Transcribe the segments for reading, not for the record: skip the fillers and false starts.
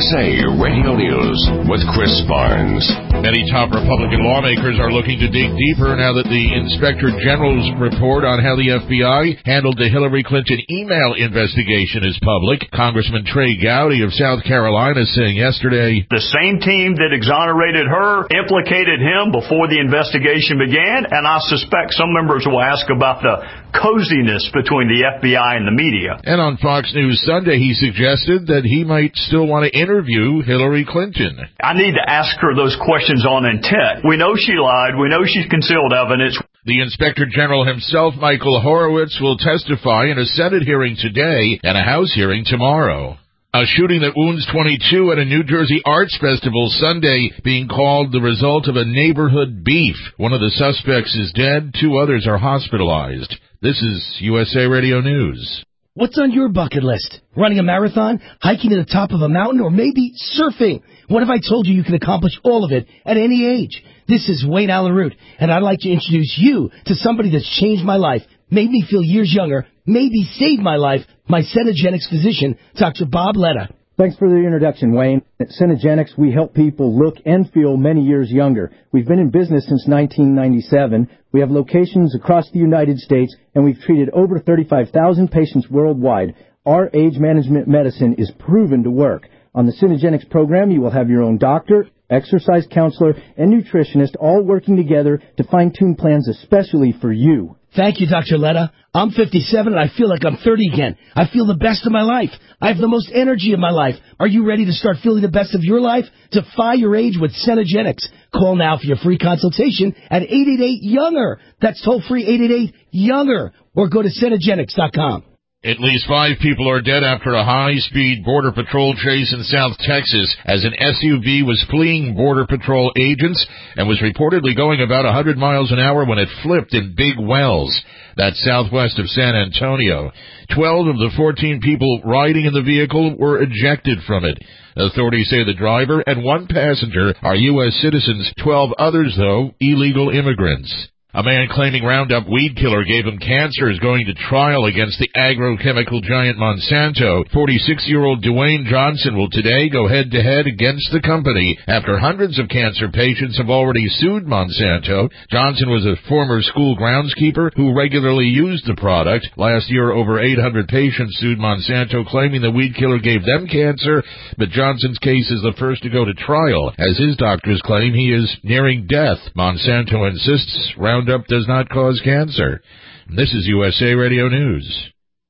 USA Radio News with Chris Barnes. Many top Republican lawmakers are looking to dig deeper now that the Inspector General's report on how the FBI handled the Hillary Clinton email investigation is public. Congressman Trey Gowdy of South Carolina saying yesterday, the same team that exonerated her implicated him before the investigation began, and I suspect some members will ask about the coziness between the FBI and the media. And on Fox News Sunday, he suggested that he might still want to interview Hillary Clinton. I need to ask her those questions on intent. We know she lied. We know she's concealed evidence. The Inspector General himself, Michael Horowitz, will testify in a Senate hearing today and a House hearing tomorrow. A shooting that wounds 22 at a New Jersey arts festival Sunday being called the result of a neighborhood beef. One of the suspects is dead. 2 others are hospitalized. This is USA Radio News. What's on your bucket list? Running a marathon, hiking to the top of a mountain, or maybe surfing? What if I told you can accomplish all of it at any age? This is Wayne Allyn Root, and I'd like to introduce you to somebody that's changed my life, made me feel years younger, maybe saved my life, my Cenegenics physician, Dr. Bob Letta. Thanks for the introduction, Wayne. At Cenegenics, we help people look and feel many years younger. We've been in business since 1997. We have locations across the United States, and we've treated over 35,000 patients worldwide. Our age management medicine is proven to work. On the Cenegenics program, you will have your own doctor, exercise counselor, and nutritionist all working together to fine-tune plans especially for you. Thank you, Dr. Letta. I'm 57 and I feel like I'm 30 again. I feel the best of my life. I have the most energy of my life. Are you ready to start feeling the best of your life? Defy your age with Cenegenics. Call now for your free consultation at 888-YOUNGER. That's toll-free 888-YOUNGER. Or go to Cenegenics.com. At least 5 people are dead after a high-speed Border Patrol chase in South Texas as an SUV was fleeing Border Patrol agents and was reportedly going about 100 miles an hour when it flipped in Big Wells. That's southwest of San Antonio. 12 of the 14 people riding in the vehicle were ejected from it. Authorities say the driver and 1 passenger are U.S. citizens. 12 others, though, illegal immigrants. A man claiming Roundup weed killer gave him cancer is going to trial against the agrochemical giant Monsanto. 46-year-old Dwayne Johnson will today go head-to-head against the company after hundreds of cancer patients have already sued Monsanto. Johnson was a former school groundskeeper who regularly used the product. Last year, over 800 patients sued Monsanto, claiming the weed killer gave them cancer, but Johnson's case is the first to go to trial, as his doctors claim he is nearing death. Monsanto insists Roundup does not cause cancer. This is USA Radio News.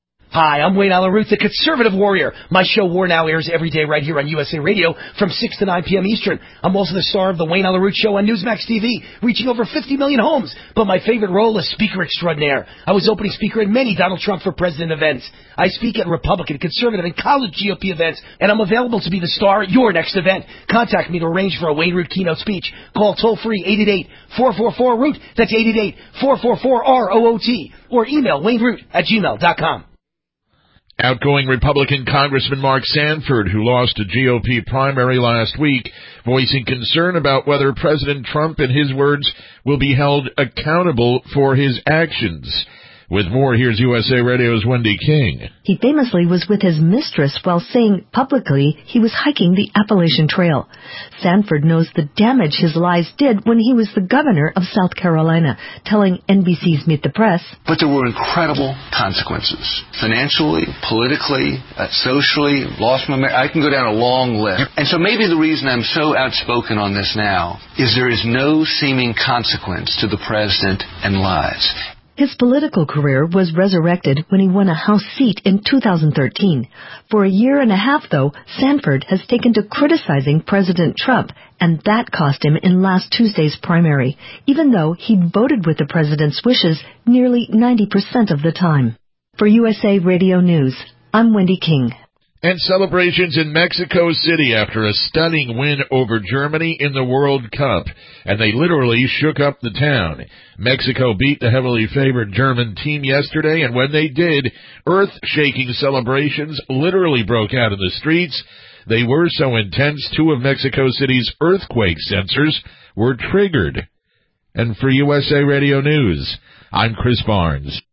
Hi, I'm Wayne Allyn Root, the conservative warrior. My show War Now airs every day right here on USA Radio from 6 to 9 p.m. Eastern. I'm also the star of the Wayne Allyn Root Show on Newsmax TV, reaching over 50 million homes. But my favorite role is speaker extraordinaire. I was opening speaker at many Donald Trump for President events. I speak at Republican, conservative, and college GOP events, and I'm available to be the star at your next event. Contact me to arrange for a Wayne Root keynote speech. Call toll-free 888-444-ROOT. That's 888-444-ROOT. Or email wayneroot@gmail.com. Outgoing Republican Congressman Mark Sanford, who lost a GOP primary last week, voicing concern about whether President Trump, in his words, will be held accountable for his actions. With more, here's USA Radio's Wendy King. He famously was with his mistress while saying publicly he was hiking the Appalachian Trail. Sanford knows the damage his lies did when he was the governor of South Carolina, telling NBC's Meet the Press. But there were incredible consequences. Financially, politically, socially, lost my marriage. I can go down a long list. And so maybe the reason I'm so outspoken on this now is there is no seeming consequence to the president and lies. His political career was resurrected when he won a House seat in 2013. For a year and a half, though, Sanford has taken to criticizing President Trump, and that cost him in last Tuesday's primary, even though he voted with the president's wishes nearly 90% of the time. For USA Radio News, I'm Wendy King. And celebrations in Mexico City after a stunning win over Germany in the World Cup. And they literally shook up the town. Mexico beat the heavily favored German team yesterday, and when they did, earth-shaking celebrations literally broke out in the streets. They were so intense, 2 of Mexico City's earthquake sensors were triggered. And for USA Radio News, I'm Chris Barnes.